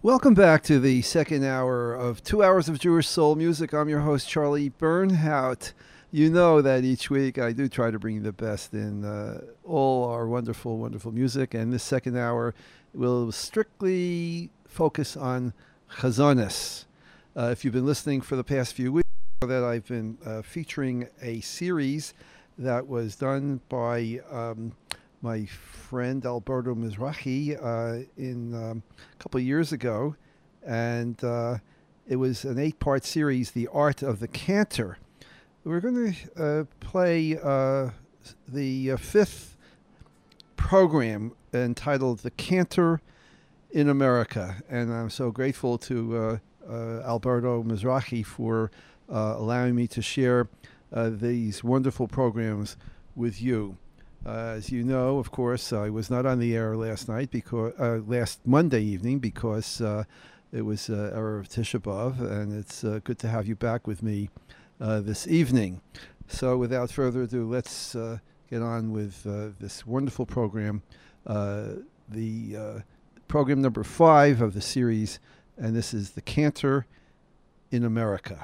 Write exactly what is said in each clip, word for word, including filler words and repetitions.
Welcome back to the second hour of Two Hours of Jewish Soul Music. I'm your host, Charlie Bernhout. You know that each week I do try to bring you the best in uh, all our wonderful, wonderful music. And this second hour will strictly focus on Chazonis. Uh, if you've been listening for the past few weeks, you know that I've been uh, featuring a series that was done by um, my friend Alberto Mizrahi uh, in um, a couple of years ago, and uh, it was an eight-part series, The Art of the Cantor. We're going to uh, play uh, the uh, fifth program entitled The Cantor in America, and I'm so grateful to uh, uh, Alberto Mizrahi for uh, allowing me to share uh, these wonderful programs with you. Uh, as you know, of course, I was not on the air last night because uh, last Monday evening because uh, it was uh, Erev Tisha B'Av, and it's uh, good to have you back with me uh, this evening. So, without further ado, let's uh, get on with uh, this wonderful program, uh, the uh, program number five of the series, and this is The Cantor in America.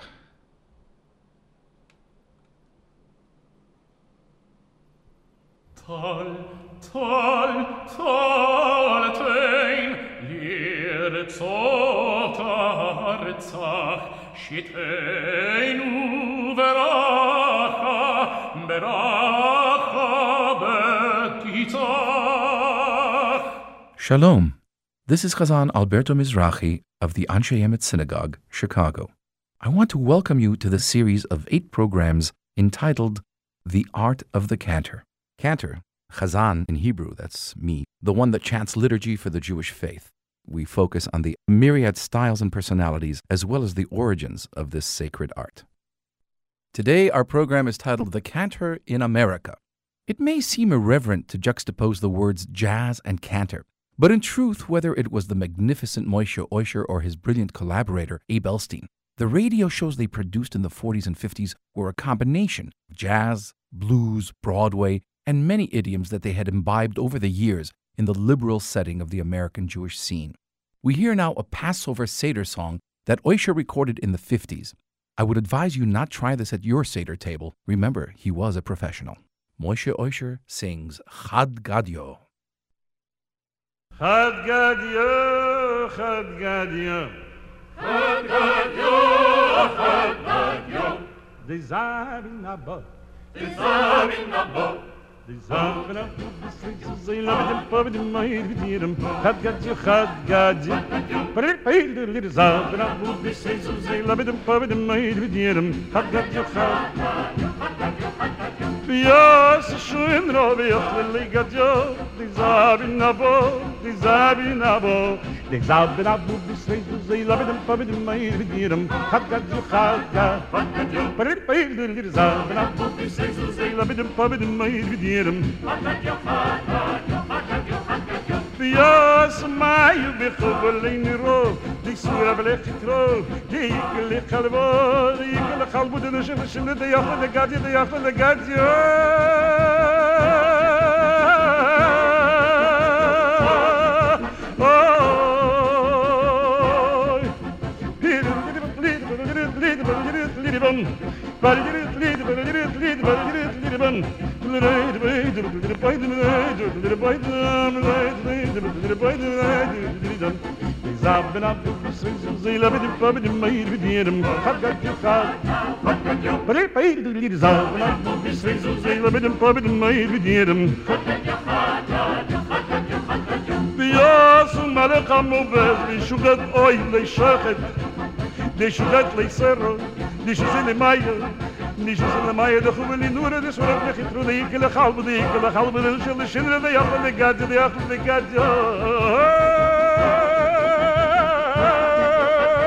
Tal, tal, tal, tein, lirzot arzach, shiteinu veracha, beracha betitach. Shalom. This is Chazan Alberto Mizrahi of the Anshe Emet Synagogue, Chicago. I want to welcome you to the series of eight programs entitled The Art of the Cantor. Cantor, Chazan in Hebrew, that's me, the one that chants liturgy for the Jewish faith. We focus on the myriad styles and personalities, as well as the origins of this sacred art. Today, our program is titled The Cantor in America. It may seem irreverent to juxtapose the words jazz and cantor, but in truth, whether it was the magnificent Moshe Oisher or his brilliant collaborator, Abe Elstein, the radio shows they produced in the forties and fifties were a combination of jazz, blues, Broadway, and many idioms that they had imbibed over the years in the liberal setting of the American Jewish scene. We hear now a Passover Seder song that Oisher recorded in the fifties. I would advise you not try this at your Seder table. Remember, he was a professional. Moshe Oisher sings Chad Gadyo. Chad Gadyo, Chad Gadyo, Chad Gadyo, Chad Gadyo, the Zabin Abba, the Zabin Abba. The Zabin Abba, the streets of the Labadin, Pabadin, Mahidim, Chad Gadyo, Chad Gadyo, but it paid the little Zabin Abba, the streets of the Labadin, Pabadin, Mahidim, Chad Gadyo, Chad Gadyo. Yes, schön Rabbi, Achli Gadyo, the Zabin Abba, the Zabin Abba, the Zabin Abba, the streets of the Labadin, Pabadin, Mahidim, Chad Gadyo, Chad Gadyo, but it paid the little Zabin Abba, the streets of the Labadin, Pabadin, Mahidim. Yes, my you be in the road, the Sura Electro, the Eagle Calvo, the Eagle Calvo, the Nation, the Yaffa, the Gadia, the Yaffa, the Gadia. Zabin up the streets of the Labadin, Pabadin, Mahidim, Haggadyo, Haggadyo, but it paid the little Zabin up the streets of the Labadin, Pabadin, Mahidim, Haggadyo, Haggadyo, Haggadyo. The Yasun Malakam Obez, the Sugar Oil, the Shachet, the Sugar Lacero, the Shizil Maya. Nishes in the Maya, the Humani Nura, the Sura of the through the Ikila Halba, the Ikila Halba, the Shil, the Shindra, the Yappa, the Gadja, the Yappa, the Gadja.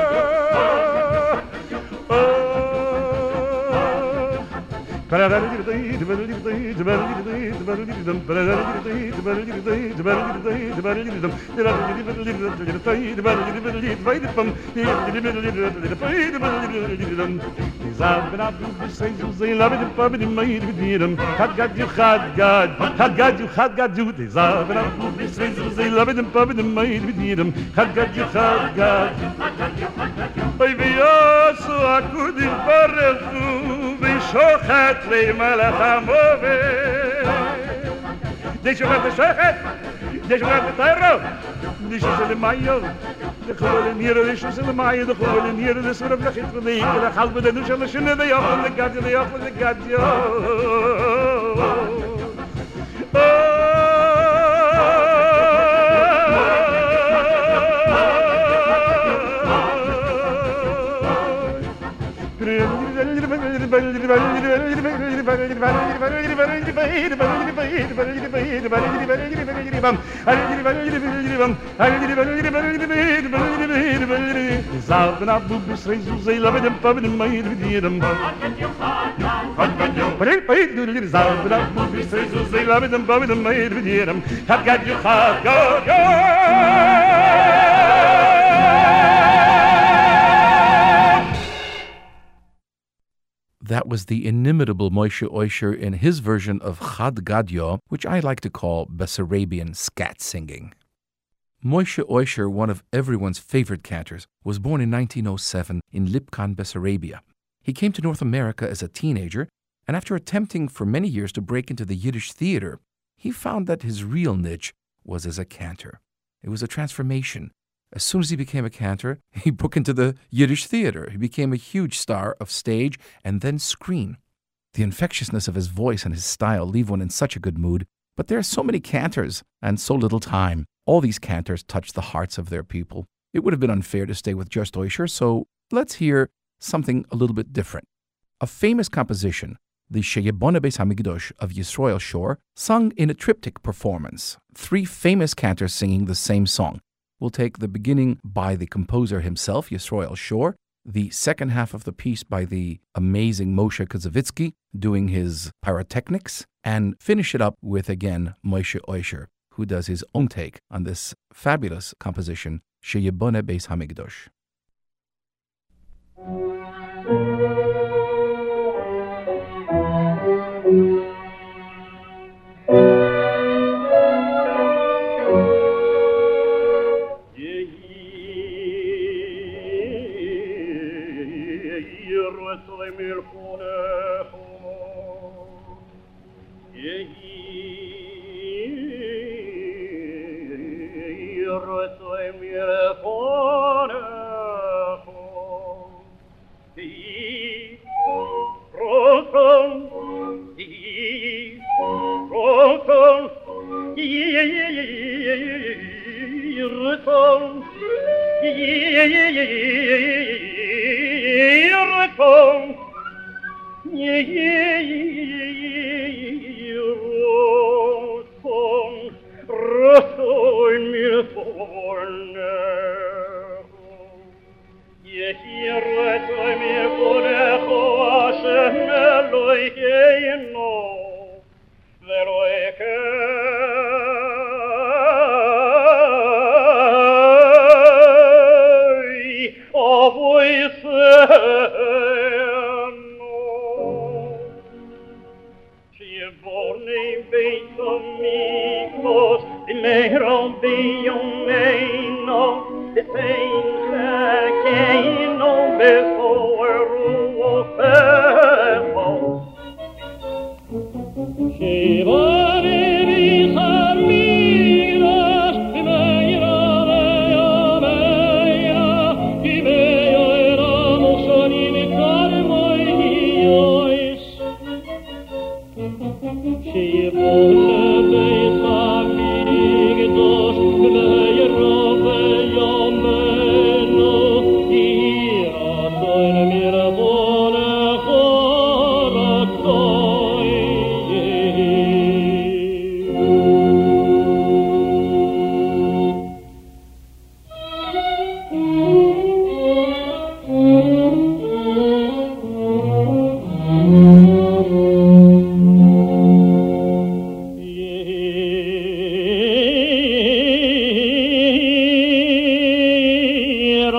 Oh, Oy bios akud barzu bi shochat le malachamove de shochat shochat de shochat tayro de shochat mayo de khol nier de shochat mayo de khol nier de surf de khit de de khalb de nushal shne de yof de gad de yof de gad yo Zabna bubus rezuzay labedem pabedem mayr vidiyem Pay pay dudul zabna bubus rezuzay labedem pabedem mayr vidiyem Hat gad you hat go go That was the inimitable Moshe Oisher in his version of Chad Gadyo, which I like to call Bessarabian scat singing. Moshe Oisher, one of everyone's favorite cantors, was born in nineteen oh seven in Lipkan, Bessarabia. He came to North America as a teenager, and after attempting for many years to break into the Yiddish theater, he found that his real niche was as a cantor. It was a transformation. As soon as he became a cantor, he broke into the Yiddish theater. He became a huge star of stage and then screen. The infectiousness of his voice and his style leave one in such a good mood, but there are so many cantors and so little time. All these cantors touch the hearts of their people. It would have been unfair to stay with just Oisher, so let's hear something a little bit different. A famous composition, the Sheyebona Beis Hamikdash of Yisroel Shore, sung in a triptych performance. Three famous cantors singing the same song. We'll take the beginning by the composer himself, Yisroel Shore, the second half of the piece by the amazing Moshe Kazavitsky doing his pyrotechnics, and finish it up with, again, Moshe Oisher, who does his own take on this fabulous composition, Sheyebona Beis Hamikdash. Yom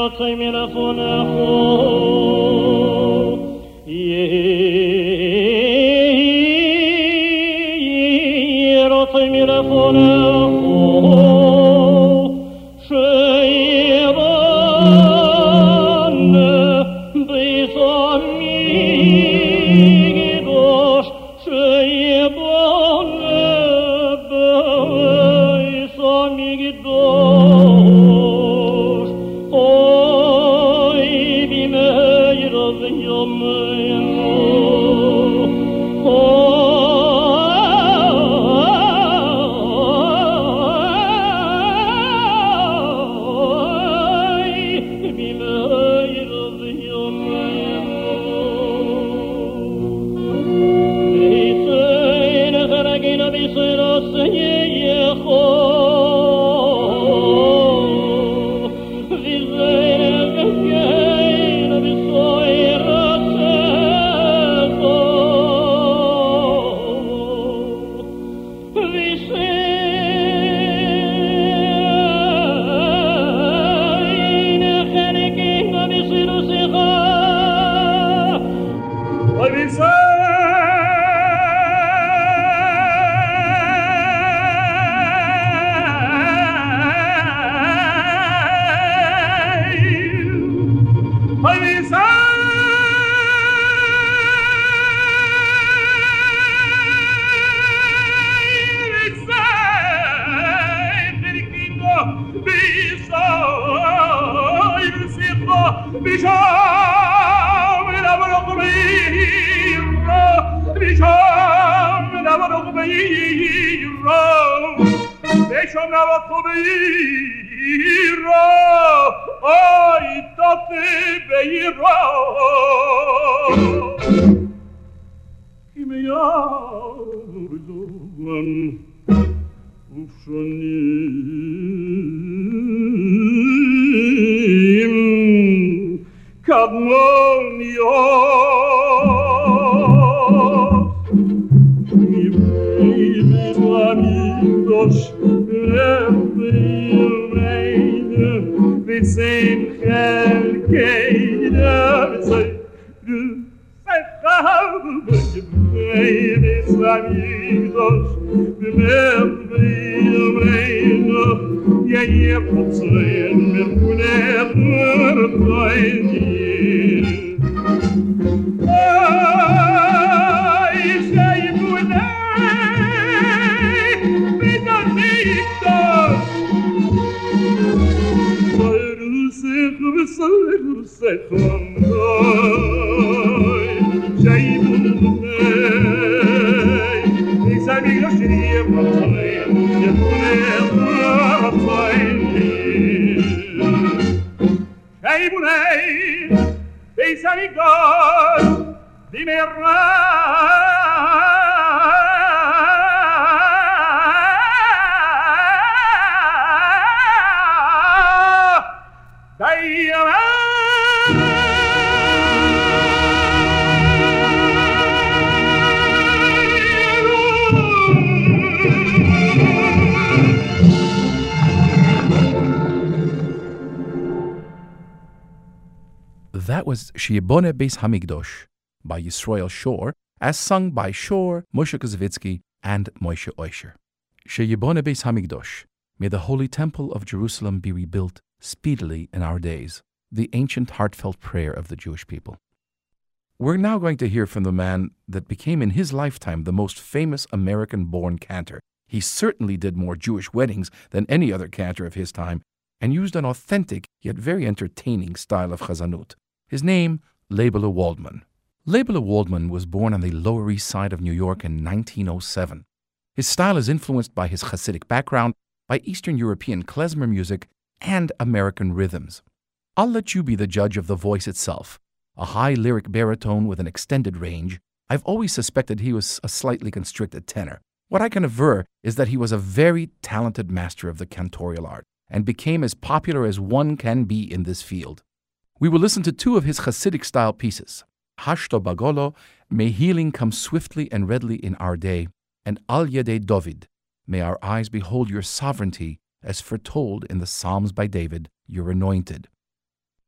That was Sheyiboneh Beis Hamikdosh by Yisrael Shor, as sung by Shor, Moshe Kozovitsky, and Moshe Oisher. Sheyiboneh Beis Hamikdosh, may the holy temple of Jerusalem be rebuilt speedily in our days, the ancient heartfelt prayer of the Jewish people. We're now going to hear from the man that became in his lifetime the most famous American-born cantor. He certainly did more Jewish weddings than any other cantor of his time, and used an authentic yet very entertaining style of chazanut. His name, Leibele Waldman. Leibele Waldman was born on the Lower East Side of New York in nineteen oh seven. His style is influenced by his Hasidic background, by Eastern European klezmer music, and American rhythms. I'll let you be the judge of the voice itself. A high lyric baritone with an extended range, I've always suspected he was a slightly constricted tenor. What I can aver is that he was a very talented master of the cantorial art, and became as popular as one can be in this field. We will listen to two of his Hasidic-style pieces, Hashto Bagolo, May Healing Come Swiftly and Readily in Our Day, and Al Yedei Dovid, May Our Eyes Behold Your Sovereignty, as foretold in the Psalms by David, Your Anointed.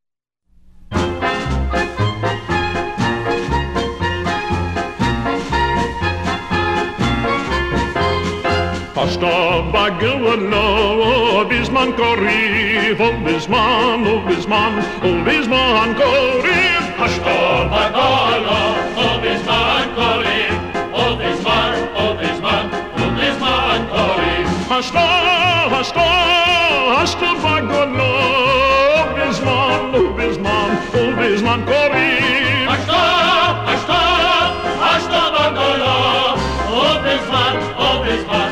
Hasta bagelo, bisman koriv, o bisman, o bisman, o bisman koriv. Hasta bagelo, o bisman koriv, o bisman, o bisman, o bisman koriv. Hasta, hasta, hasta bagelo, o bisman, o bisman, o bisman koriv. Hasta, hasta, hasta bagelo, o bisman, o bisman.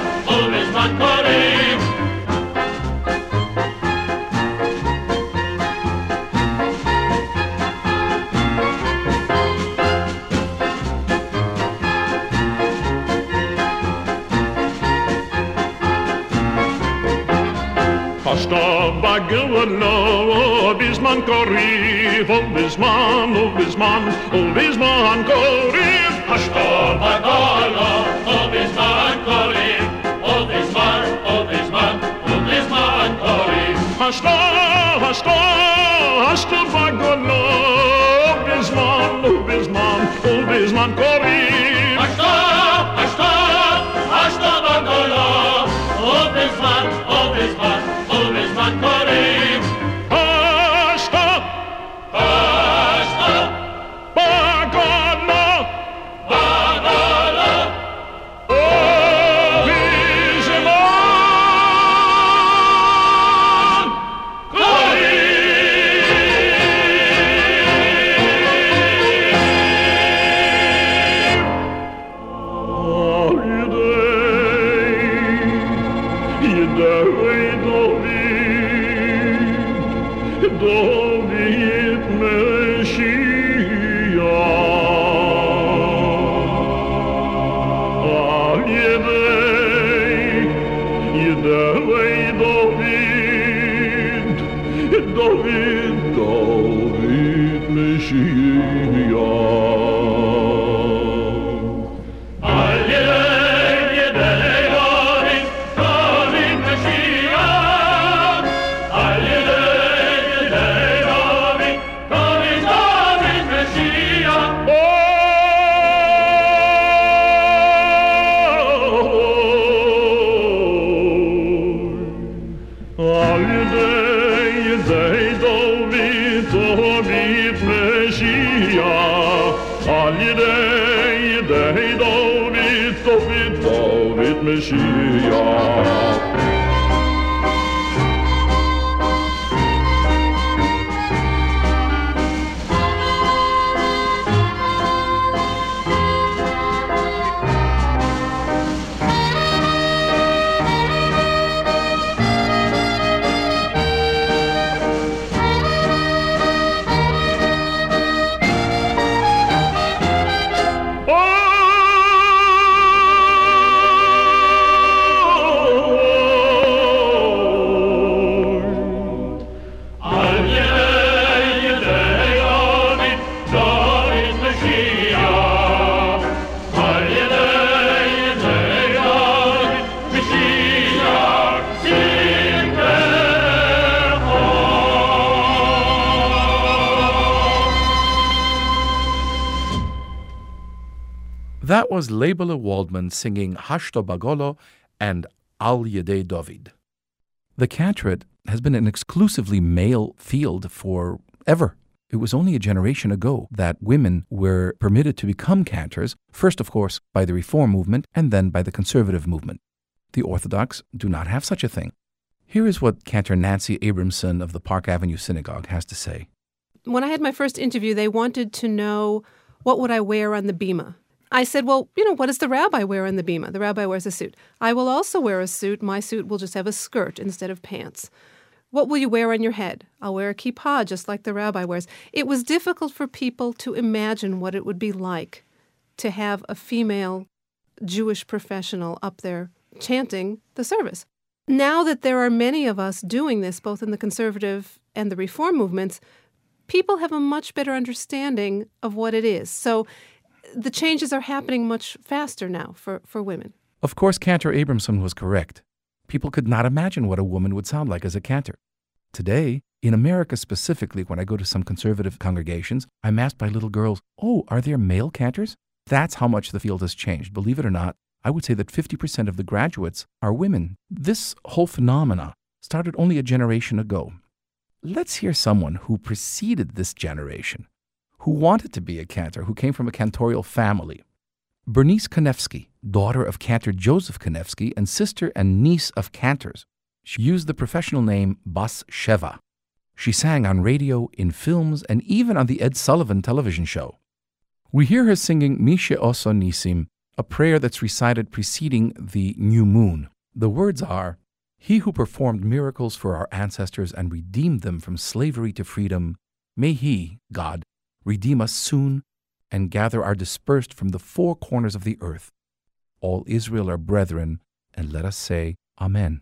Hasta bagelo, bisman koriv, o bisman, o bisman, o bisman koriv. Hasta bagelo, o bisman koriv, o bisman, o bisman, o bisman koriv. Hasta, hasta, hasta bagelo, bisman, o bisman, o bisman koriv. Hasta, hasta, hasta bagelo, o bisman, o bisman. Koriv. Hasta, hasta, bagalo, bagalo, o bisman David Mashiach, al yedei, yedei David, David, David Mashiach. Al yedei, yedei David, David Mashiach, al yedei. Mashiach. That was Leibele Waldman singing Hashto Bagolo and Al Yedei David. The cantorate has been an exclusively male field forever. It was only a generation ago that women were permitted to become cantors, first, of course, by the Reform movement and then by the Conservative movement. The Orthodox do not have such a thing. Here is what cantor Nancy Abramson of the Park Avenue Synagogue has to say. When I had my first interview, they wanted to know what would I wear on the bima. I said, well, you know, what does the rabbi wear on the bima? The rabbi wears a suit. I will also wear a suit. My suit will just have a skirt instead of pants. What will you wear on your head? I'll wear a kippah, just like the rabbi wears. It was difficult for people to imagine what it would be like to have a female Jewish professional up there chanting the service. Now that there are many of us doing this, both in the conservative and the Reform movements, people have a much better understanding of what it is. So the changes are happening much faster now for, for women. Of course, Cantor Abramson was correct. People could not imagine what a woman would sound like as a cantor. Today, In America specifically, when I go to some conservative congregations, I'm asked by little girls, oh, are there male cantors? That's how much the field has changed. Believe it or not, I would say that fifty percent of the graduates are women. This whole phenomena started only a generation ago. Let's hear someone who preceded this generation, who wanted to be a cantor, who came from a cantorial family. Bernice Konevsky, daughter of cantor Joseph Konevsky and sister and niece of cantors. She used the professional name Bas Sheva. She sang on radio, in films, and even on the Ed Sullivan television show. We hear her singing Mishe Oso Nisim, a prayer that's recited preceding the new moon. The words are, He who performed miracles for our ancestors and redeemed them from slavery to freedom, may He, God, redeem us soon and gather our dispersed from the four corners of the earth. All Israel are brethren, and let us say, Amen.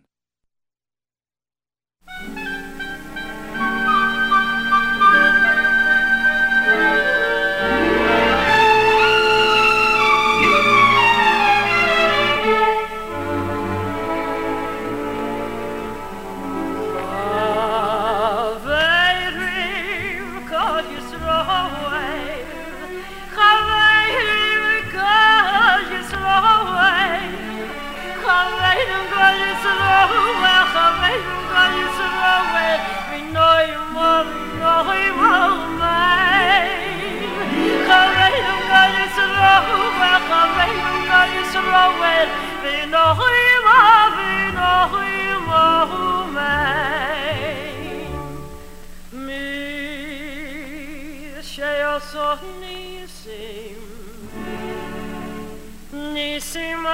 Nisim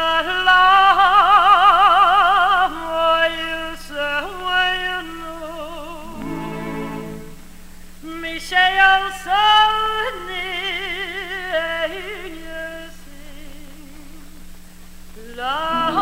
Allah, ويسوينو مشي يوصلني يسيم لا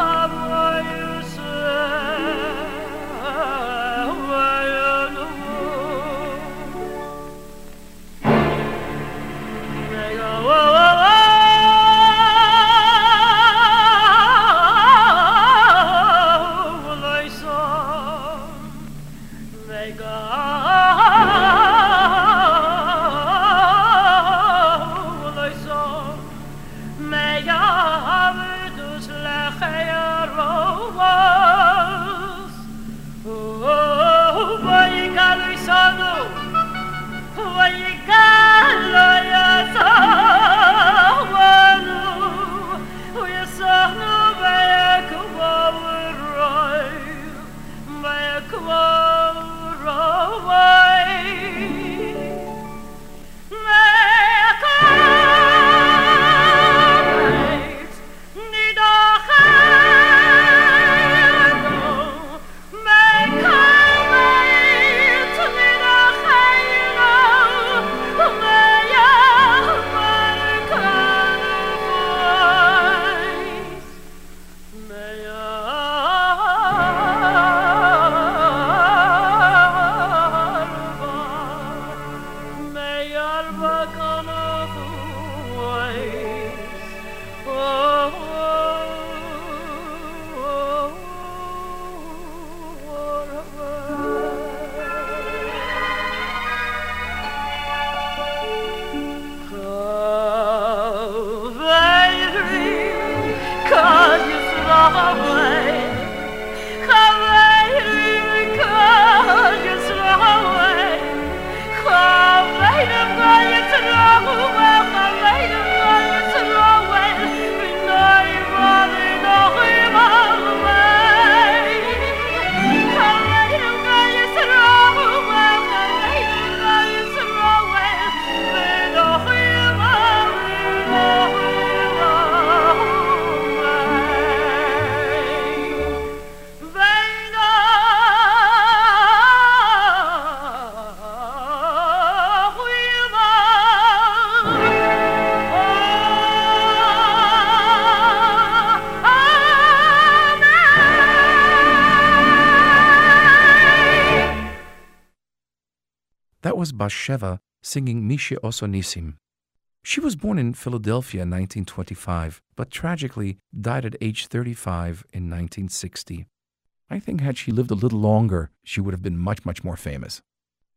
That was Bas Sheva singing Mishe Oso Nisim. She was born in Philadelphia in nineteen twenty-five, but tragically died at age thirty-five in nineteen sixty. I think had she lived a little longer, she would have been much, much more famous.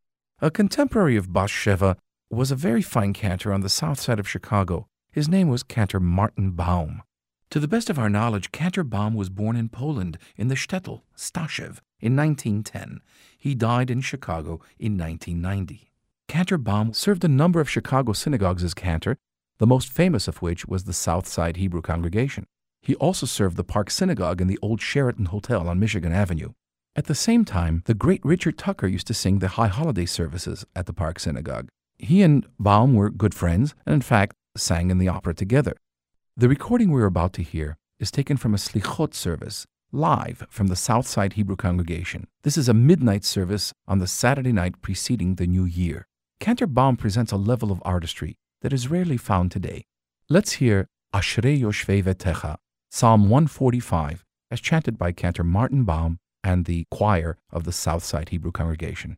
A contemporary of Bas Sheva was a very fine cantor on the south side of Chicago. His name was Cantor Martin Baum. To the best of our knowledge, Cantor Baum was born in Poland in the shtetl, Stashev, in nineteen ten. He died in Chicago in nineteen ninety. Cantor Baum served a number of Chicago synagogues as cantor, the most famous of which was the South Side Hebrew Congregation. He also served the Park Synagogue and the old Sheraton Hotel on Michigan Avenue. At the same time, the great Richard Tucker used to sing the high holiday services at the Park Synagogue. He and Baum were good friends and, in fact, sang in the opera together. The recording we're about to hear is taken from a Slichot service, live from the South Side Hebrew Congregation. This is a midnight service on the Saturday night preceding the New Year. Cantor Baum presents a level of artistry that is rarely found today. Let's hear Ashrei Yoshvei Vetecha, Psalm one forty-five, as chanted by Cantor Martin Baum and the choir of the South Side Hebrew Congregation.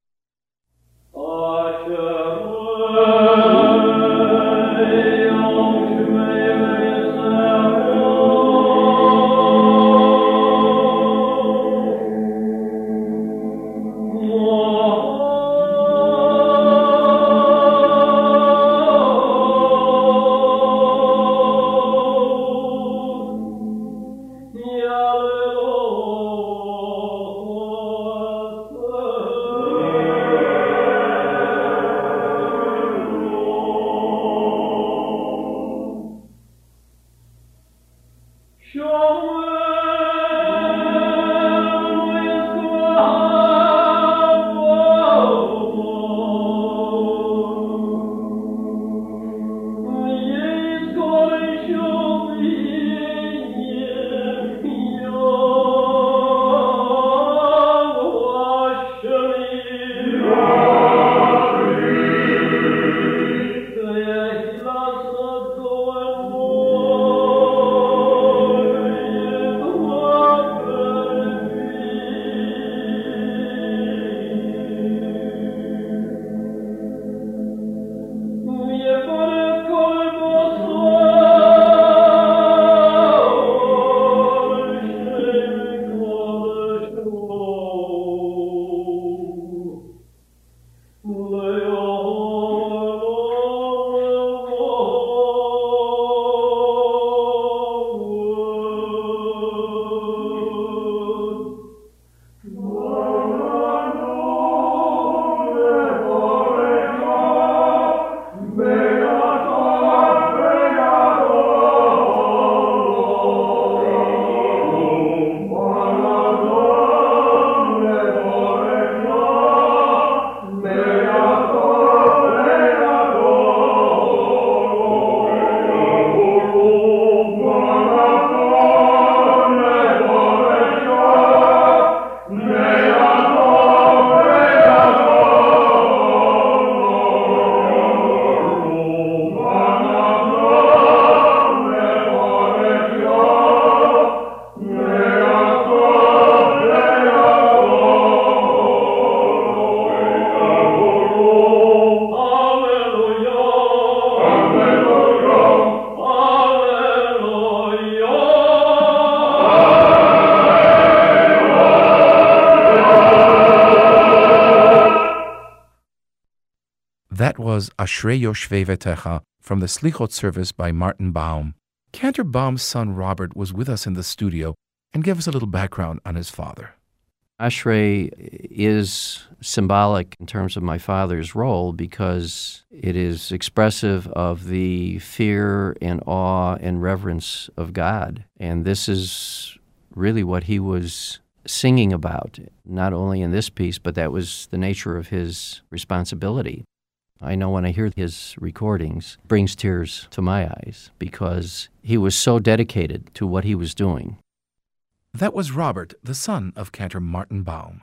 That was Ashrei Yoshvei Vetecha from the Slichot service by Martin Baum. Cantor Baum's son Robert was with us in the studio and gave us a little background on his father. Ashrei is symbolic in terms of my father's role because it is expressive of the fear and awe and reverence of God. And this is really what he was singing about, not only in this piece, but that was the nature of his responsibility. I know when I hear his recordings, it brings tears to my eyes because he was so dedicated to what he was doing. That was Robert, the son of Cantor Martin Baum.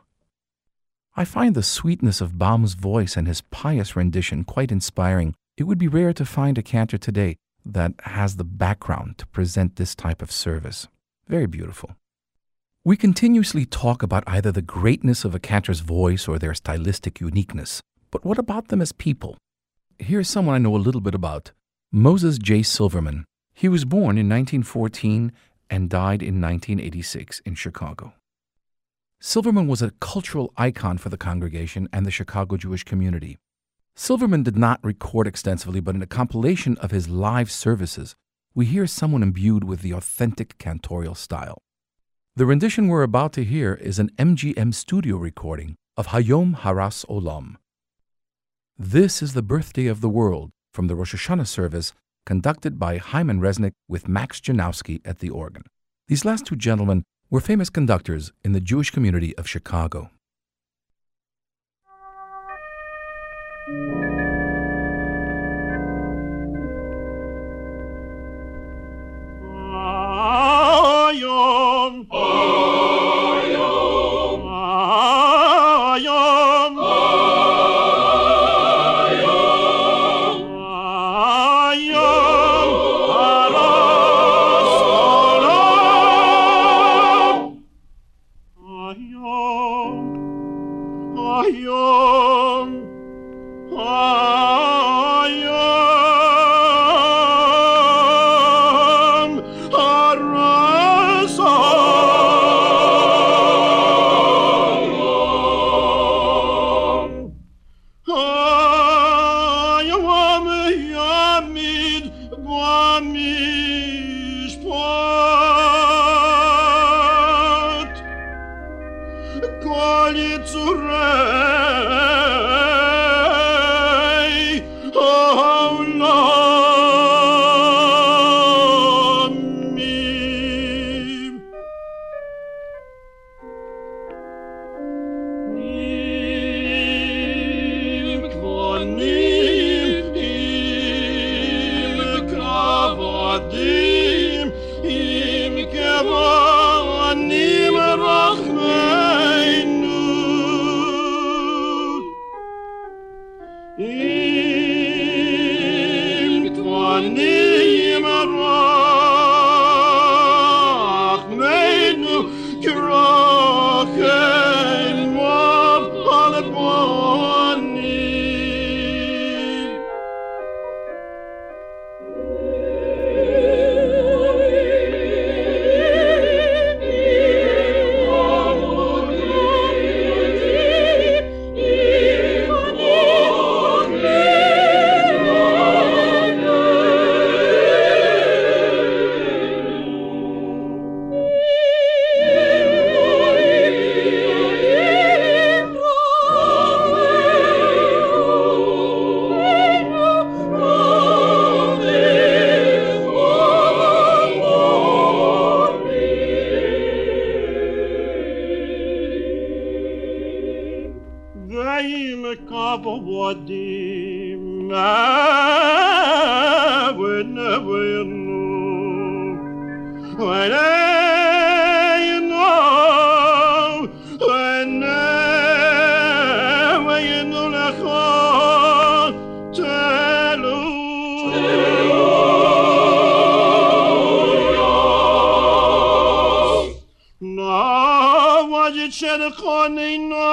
I find the sweetness of Baum's voice and his pious rendition quite inspiring. It would be rare to find a cantor today that has the background to present this type of service. Very beautiful. We continuously talk about either the greatness of a cantor's voice or their stylistic uniqueness. But what about them as people? Here's someone I know a little bit about, Moses J. Silverman. He was born in nineteen fourteen and died in nineteen eighty-six in Chicago. Silverman was a cultural icon for the congregation and the Chicago Jewish community. Silverman did not record extensively, but in a compilation of his live services, we hear someone imbued with the authentic cantorial style. The rendition we're about to hear is an M G M studio recording of Hayom Haras Olam. This is the birthday of the world from the Rosh Hashanah service conducted by Hyman Resnick with Max Janowski at the organ. These last two gentlemen were famous conductors in the Jewish community of Chicago. Hayom, Hayom, Hayom, Hayom, Hayom, Haras Olam, Hayom, Hayom, Hayom, Haras Olam, Hayom Yamid B'mishpat, Kol Yitzurei Ha'olamim. Im Konim, im Kavodim, im Kavonim Rachmeinu. Im Konim Rachmeinu, Kirachem Moab Halabonim. Gaim Kavodim, Awen Avenu, When I know, when I know Lecha, Telu, Na Wajit Shedechonino,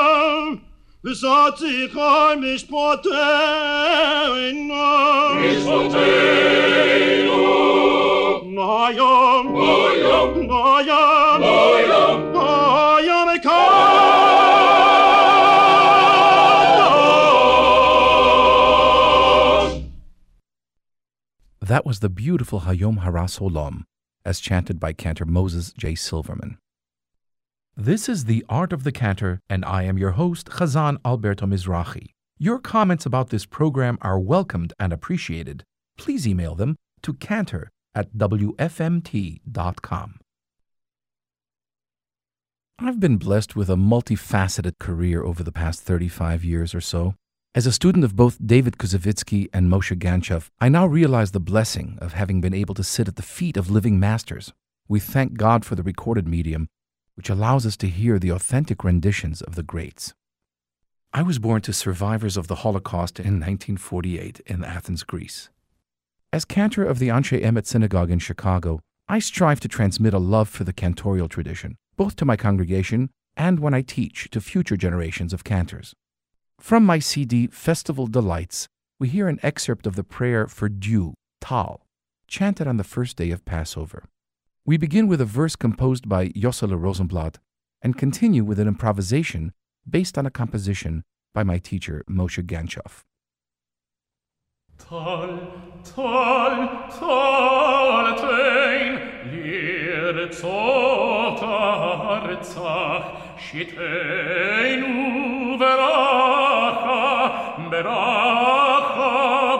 V'sati Chai Mishpoteinu, Mishpoteinu, Nayom, Nayom, Nayom, Nayom, Nayom Echad. That was the beautiful Hayom Haras Olam, as chanted by cantor Moses J. Silverman. This is The Art of the Cantor, and I am your host, Chazan Alberto Mizrahi. Your comments about this program are welcomed and appreciated. Please email them to cantor at w f m t dot com. I've been blessed with a multifaceted career over the past thirty-five years or so. As a student of both David Kuzovitsky and Moshe Ganchev, I now realize the blessing of having been able to sit at the feet of living masters. We thank God for the recorded medium, which allows us to hear the authentic renditions of the greats. I was born to survivors of the Holocaust in nineteen forty-eight in Athens, Greece. As cantor of the Anshe Emet Synagogue in Chicago, I strive to transmit a love for the cantorial tradition, both to my congregation and when I teach to future generations of cantors. From my C D, Festival Delights, we hear an excerpt of the prayer for dew, Tal, chanted on the first day of Passover. We begin with a verse composed by Yossele Rosenblatt and continue with an improvisation based on a composition by my teacher, Moshe Ganchoff. Tal, tal, tal, tein, lirtzot artzach, shiteinu veracha, beracha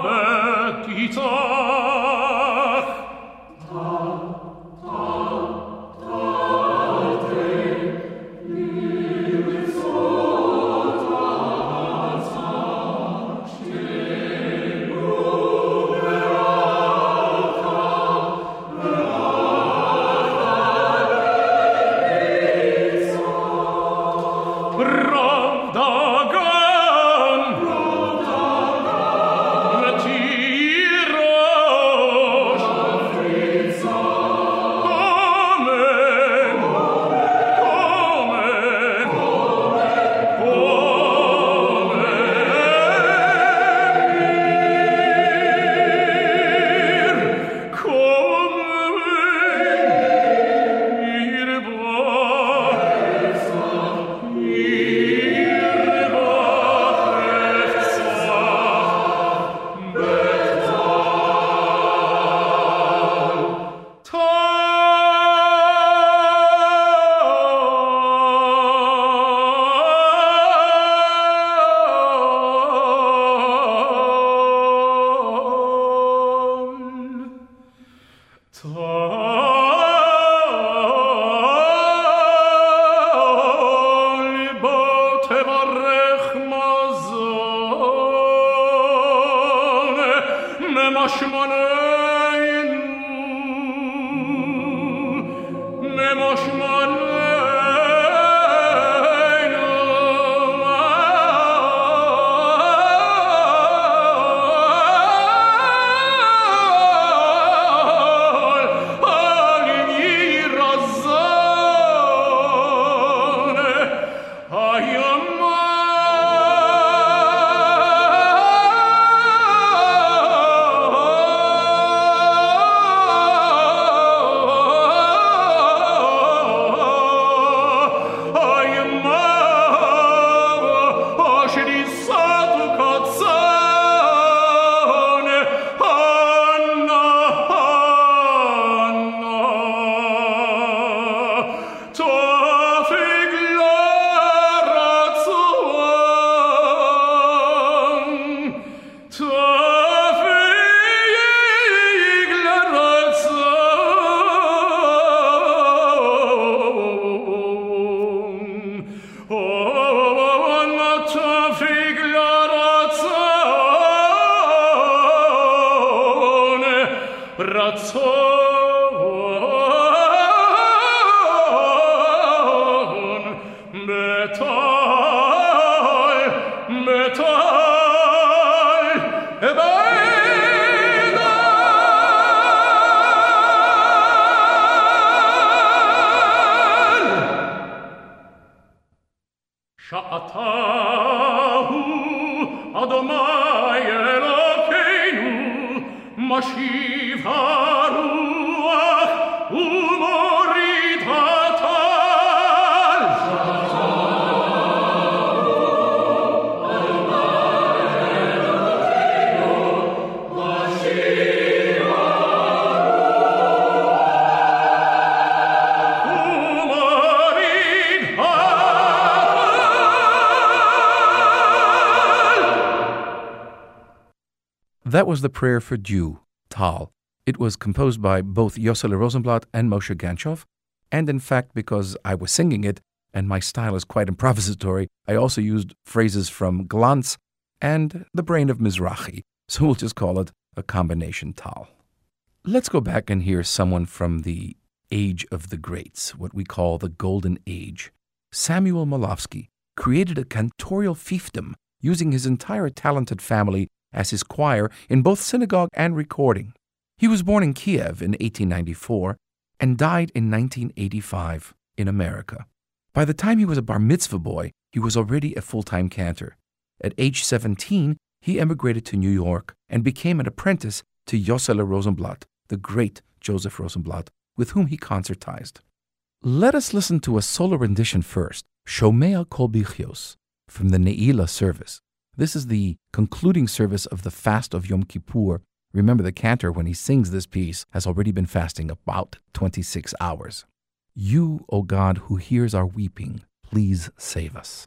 betitzach. Tal, tal, tal, tein, lirtzot artzach, shiteinu That was the prayer for Dew, Tal. It was composed by both Yossele Rosenblatt and Moshe Ganchoff, and in fact, because I was singing it, and my style is quite improvisatory, I also used phrases from Glanz and the brain of Mizrahi, so we'll just call it a combination Tal. Let's go back and hear someone from the Age of the Greats, what we call the Golden Age. Samuel Malofsky created a cantorial fiefdom using his entire talented family as his choir in both synagogue and recording. He was born in Kiev in eighteen ninety-four and died in nineteen eighty-five in America. By the time he was a bar mitzvah boy, he was already a full-time cantor. At age seventeen, he emigrated to New York and became an apprentice to Yossele Rosenblatt, the great Joseph Rosenblatt, with whom he concertized. Let us listen to a solo rendition first, Shomea Kol Bichios, from the Ne'ilah service. This is the concluding service of the fast of Yom Kippur. Remember, the cantor, when he sings this piece, has already been fasting about twenty-six hours. You, O God, who hears our weeping, please save us.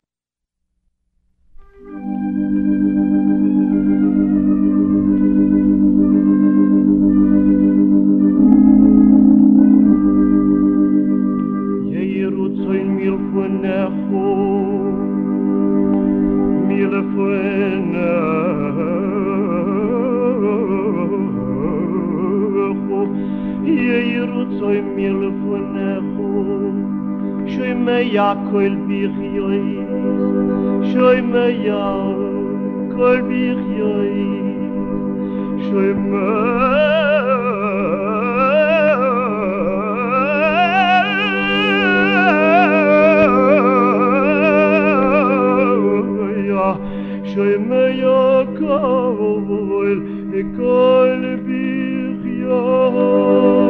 Ya kol bichyoy shoy me ya kol bichyoy shoy me ya shoy me ya kol kol bichyoy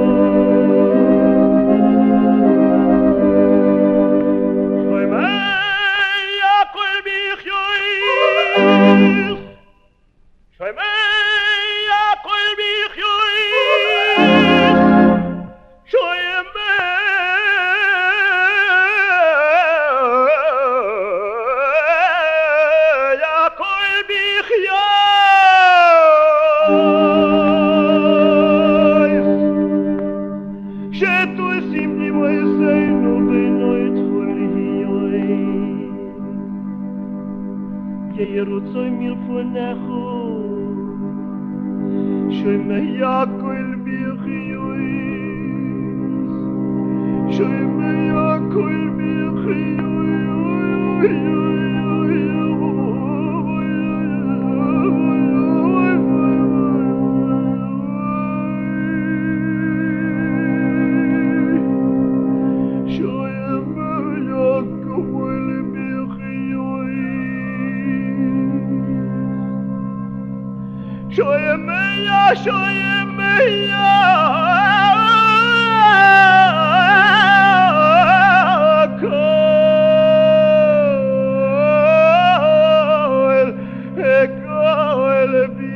Yerutzoy milfonecho shoy me yakol bichyoy shoy me yakol Shoyemeya, shoyemeya, kol, kol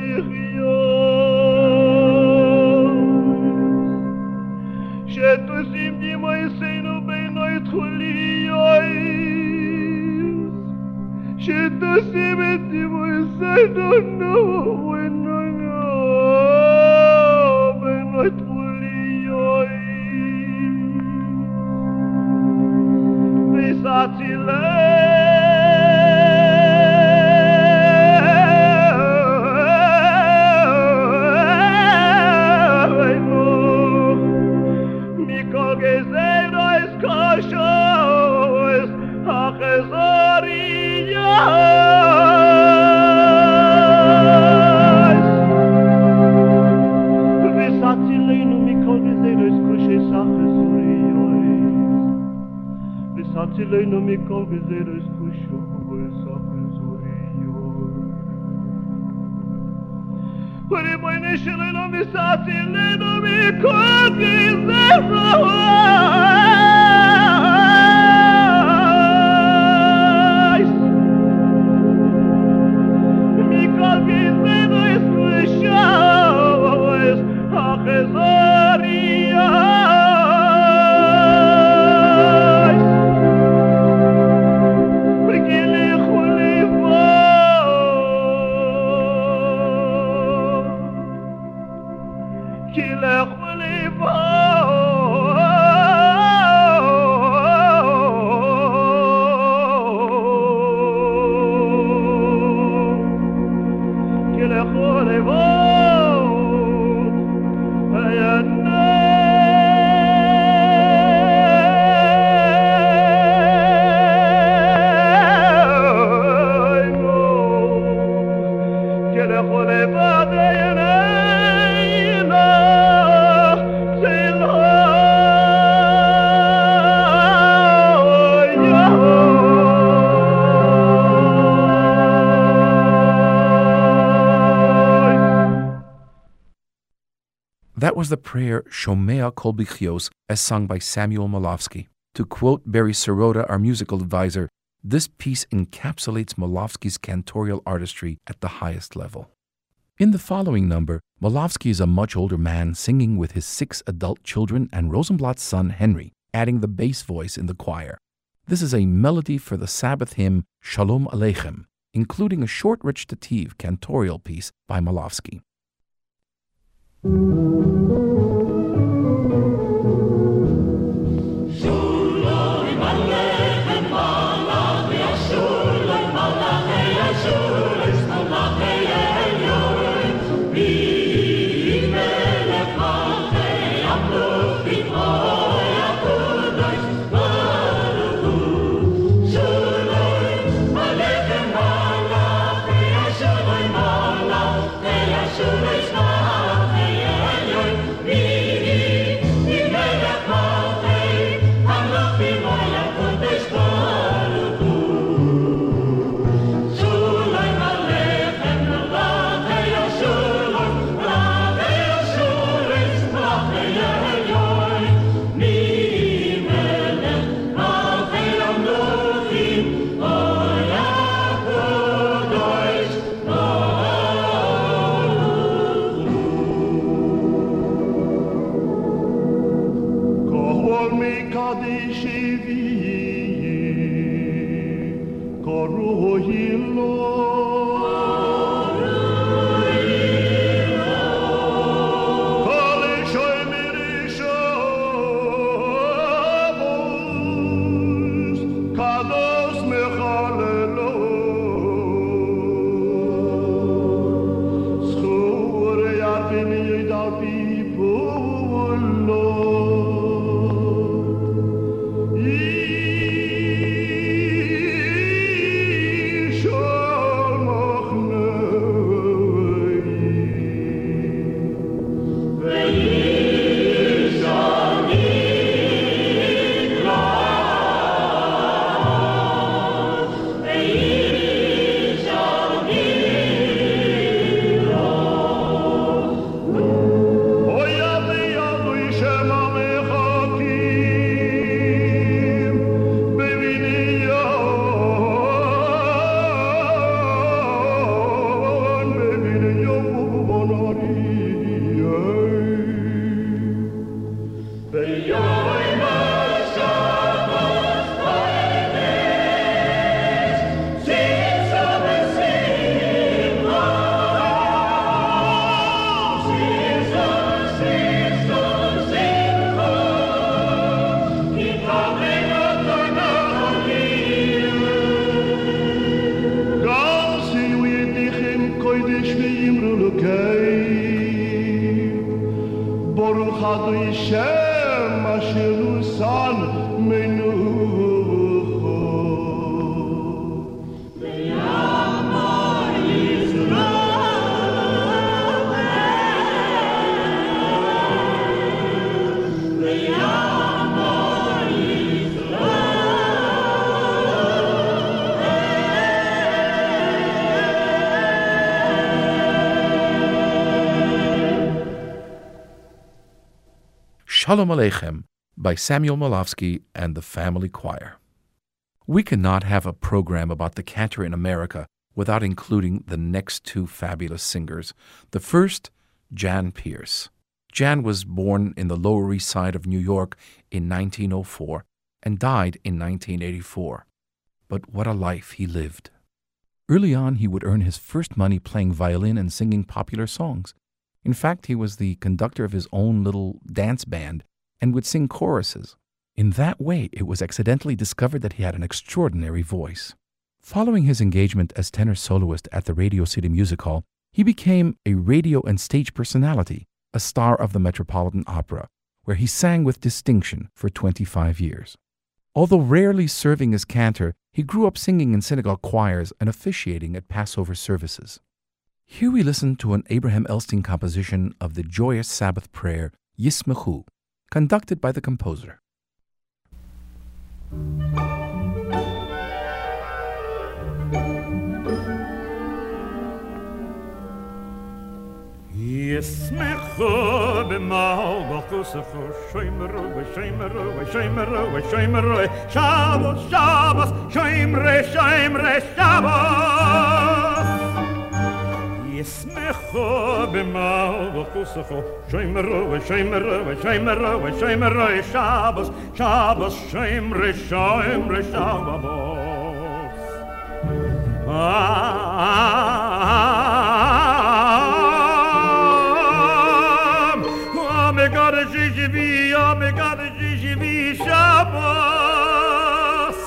bichyoy, shetusim dimoiseinu beinoi tchuliyoy, shetusim dimoiseinu no. Leino mi kol gezeres kusho Puri moine shleino mi sati leino mi kol gezeres mi kol gezeres kusho achezoria That was the prayer Shomea Kol Bichios, as sung by Samuel Malofsky. To quote Barry Sirota, our musical advisor, this piece encapsulates Molovsky's cantorial artistry at the highest level. In the following number, Molovsky is a much older man singing with his six adult children and Rosenblatt's son Henry, adding the bass voice in the choir. This is a melody for the Sabbath hymn Shalom Aleichem, including a short recitative cantorial piece by Molovsky. Shalom Aleichem by Samuel Molovsky and the Family Choir. We cannot have a program about the cantor in America without including the next two fabulous singers. The first, Jan Peerce. Jan was born in the Lower East Side of New York in nineteen oh four and died in nineteen eighty-four. But what a life he lived. Early on, he would earn his first money playing violin and singing popular songs. In fact, he was the conductor of his own little dance band and would sing choruses. In that way, it was accidentally discovered that he had an extraordinary voice. Following his engagement as tenor soloist at the Radio City Music Hall, he became a radio and stage personality, a star of the Metropolitan Opera, where he sang with distinction for twenty-five years. Although rarely serving as cantor, he grew up singing in synagogue choirs and officiating at Passover services. Here we listen to an Abraham Elstein composition of the joyous Sabbath prayer, Yismechu, conducted by the composer. Yismechu Yismechu b'mal b'chusechu shoymeru v'shoymeru v'shoymeru v'shoymeru Shabbos, Shabbos, shoymre, shoymre, Shabbos Yismechu b'mal b'chusechu shoymeru v'shoymeru v'shoymeru v'shoymeru Shabbos, Shabbos, shoymre, shoymre, Shabbos Ah, God, Shishi, oh, my God, Shishi, Shabbos.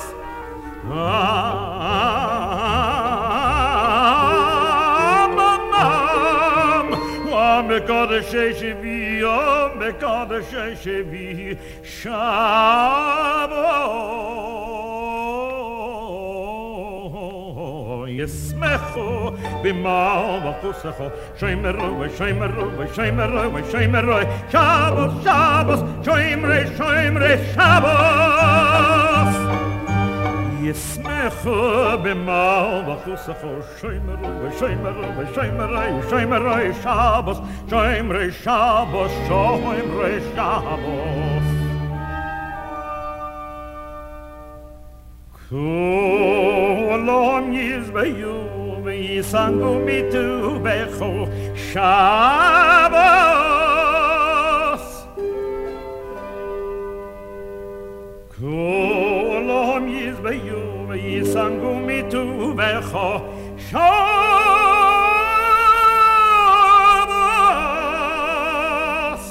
Ah, Mom, oh, my God, Shishi, oh, my God, Shishi, Shabbos. Yismechu b'mal v'chusechu shoymeru v'shoymeru v'shoymeru v'shoymeru Shabbos, Shabbos, shoymre, shoymre, Shabbos Yismechu b'mal v'chusechu shoymeru v'shoymeru v'shoymeru v'shoymeru Shabbos, shoymre, Shabbos, shoymre, Shabbos Kolom yizbeyu v'yisangu mitu becho Shabbos Kolom yizbeyu v'yisangu mitu becho Shabbos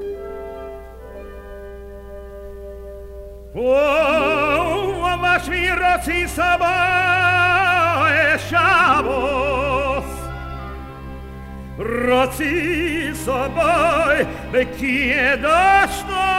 Oh, Mashvirotzi Sabai Shabbos Rotzi Sabai Bekiedoshto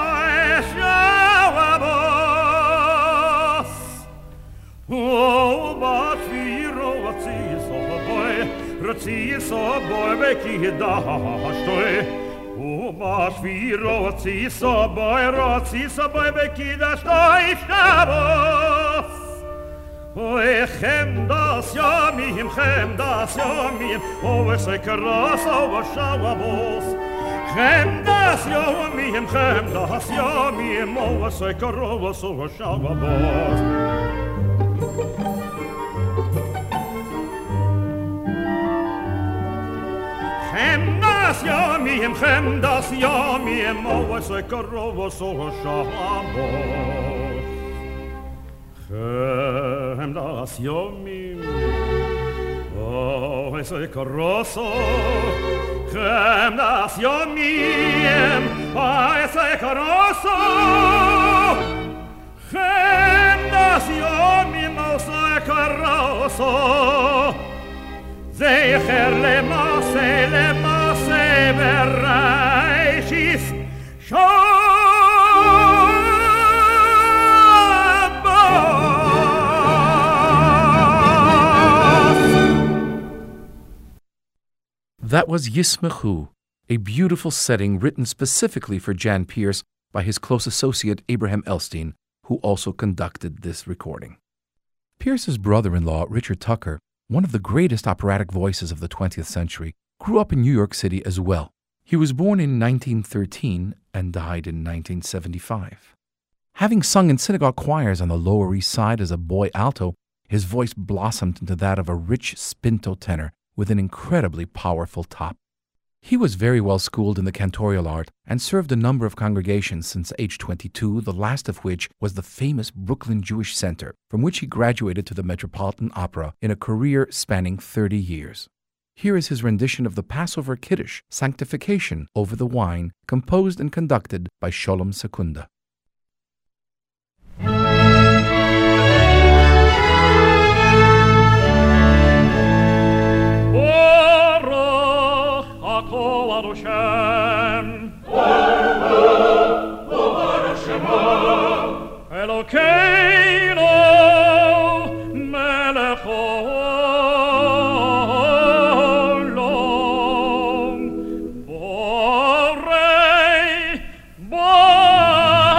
Shabbos Oh, Mashvirotzi Sabai Rotzi Sabai Bekiedoshto O Mashviro Rotzi Sabai Rotzi Sabai Bekidash Doi Shabbos O Echem Das Yomim Chem Das Yomim O Esekeras O Shabbos Chem Das Yomim Chem Das Yomim O Esekeras O Shabbos Chem Das Yomim, Chem Das Yomim, O Esekerovos O Shabbos Chem Das Yomim, O Esekerovos Chem Das Yomim, O Esekerovos Chem Das Yomim, O Esekerovos Zecher lemase, lemase, bereishis, Shabbos. That was Yismechu, a beautiful setting written specifically for Jan Peerce by his close associate Abraham Elstein, who also conducted this recording. Peerce's brother-in-law, Richard Tucker, one of the greatest operatic voices of the twentieth century, grew up in New York City as well. He was born in nineteen thirteen and died in nineteen seventy-five. Having sung in synagogue choirs on the Lower East Side as a boy alto, his voice blossomed into that of a rich spinto tenor with an incredibly powerful top. He was very well schooled in the cantorial art and served a number of congregations since age twenty-two, the last of which was the famous Brooklyn Jewish Center, from which he graduated to the Metropolitan Opera in a career spanning thirty years. Here is his rendition of the Passover Kiddush, Sanctification over the Wine, composed and conducted by Sholem Secunda. Hashem Elokeinu melech olam borei borei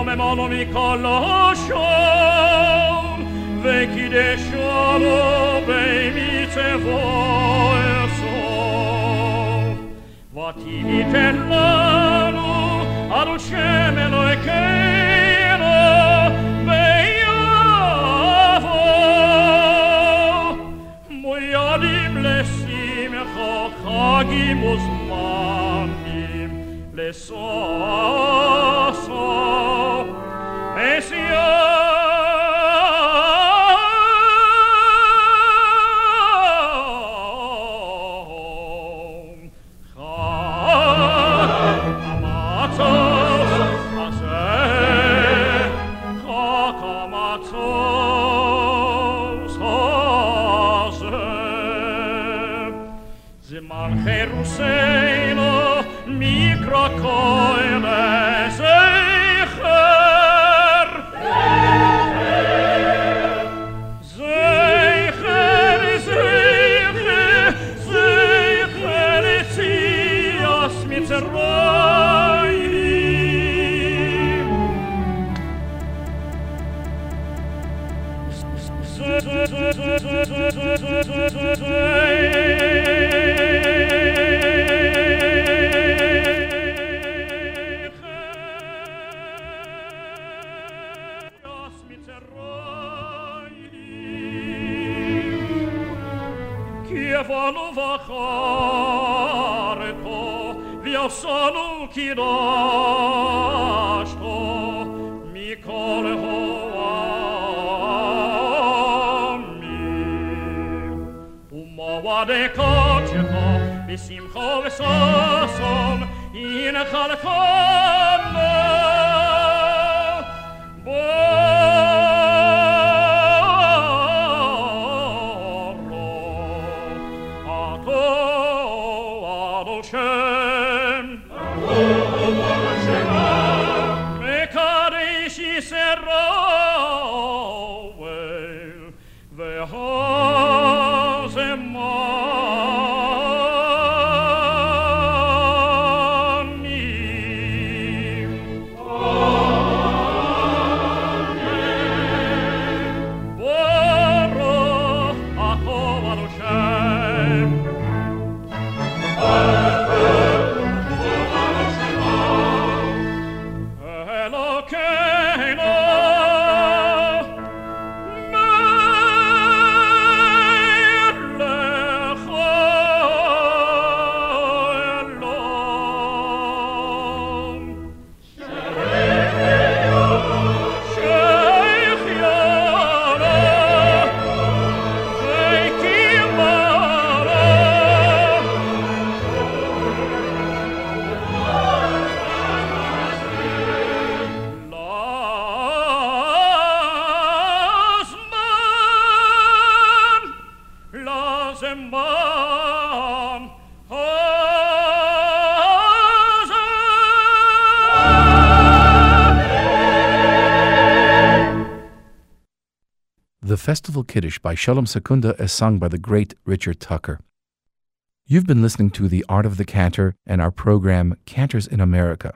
memano mi kolosho veki de sholo baby te voiso vati vitellano adulcemelo e cheno beiavo moyadim lesim chagimus manim leso so esia Jerusalem, microcoile zecher, zecher, zecher, zecher, etzias mitzrayim. Zecher, zecher, zecher, Valo vacharto, via sanu kidashto, mikole hoami. Umawade kacheta, bisimcha vesason, in chalkana. The Festival Kiddush by Shalom Secunda is sung by the great Richard Tucker. You've been listening to The Art of the Cantor and our program Cantors in America.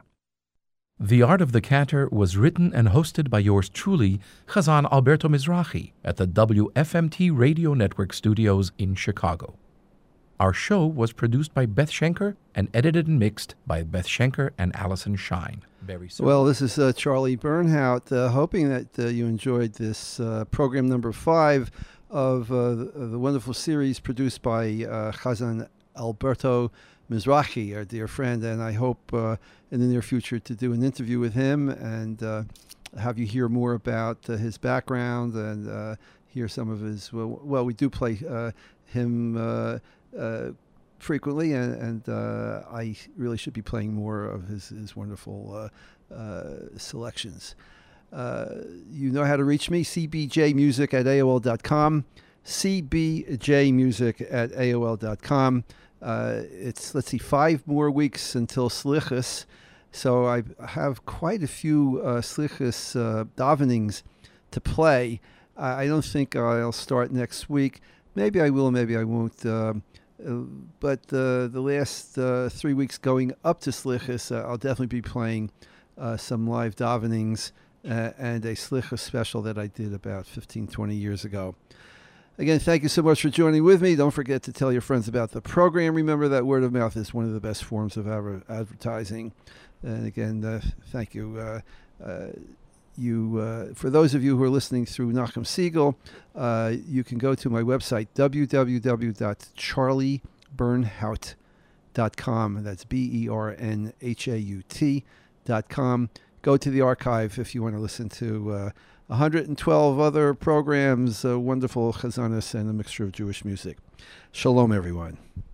The Art of the Cantor was written and hosted by yours truly, Chazan Alberto Mizrahi, at the W F M T Radio Network studios in Chicago. Our show was produced by Beth Schenker and edited and mixed by Beth Schenker and Allison Shine. Very soon. Well, this is uh, Charlie Bernhout, uh, hoping that uh, you enjoyed this uh, program number five of uh, the, the wonderful series produced by uh, Chazan Alberto Mizrahi, our dear friend, and I hope uh, in the near future to do an interview with him and uh, have you hear more about uh, his background and uh, hear some of his, well, well we do play uh, him uh, uh, frequently, and, and uh, I really should be playing more of his, his wonderful uh, uh, selections. Uh, you know how to reach me, c b j music at a o l dot com, c b j music at a o l dot com. Uh, it's, let's see, five more weeks until Slichus, so I have quite a few uh, Slichus uh, davenings to play. I, I don't think I'll start next week. Maybe I will, maybe I won't. Uh, uh, but uh, the last uh, three weeks going up to Slichus, uh, I'll definitely be playing uh, some live davenings, uh, and a slicha special that I did about fifteen, twenty years ago. Again, thank you so much for joining with me. Don't forget to tell your friends about the program. Remember that word of mouth is one of the best forms of adver- advertising. And again, uh, thank you. Uh, uh, you, uh, for those of you who are listening through Nachum Siegel, uh, you can go to my website, w w w dot charlie bernhout dot com. That's B E R N H A U T dot com. Go to the archive if you want to listen to uh, one hundred twelve other programs, uh, wonderful chazanas, and a mixture of Jewish music. Shalom, everyone.